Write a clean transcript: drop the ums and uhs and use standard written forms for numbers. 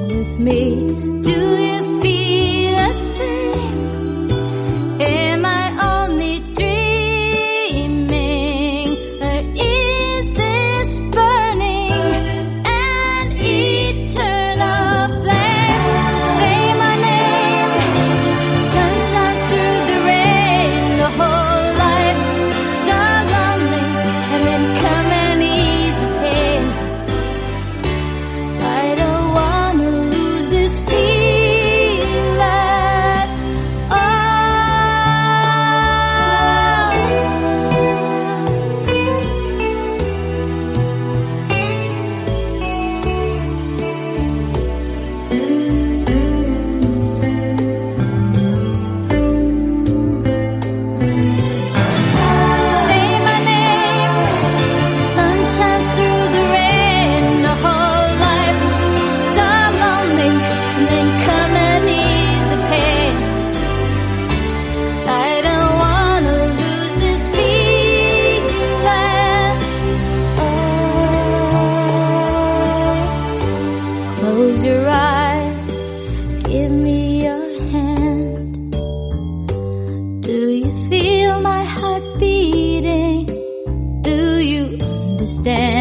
with me. Do you feel the same? Am I only dreaming, or is this burning an eternal flame? Say my name. Sun shines through the rain. The whole life so lonely, and then come and ease the pain. I don't wanna lose this feeling. Oh. Say my name. Sun shines through the rain. The whole life so lonely, and then come and ease the pain. I don't wanna lose this feeling. Oh. Close your eyes. Give me your hand. Do you feel my heart beating? Do you understand?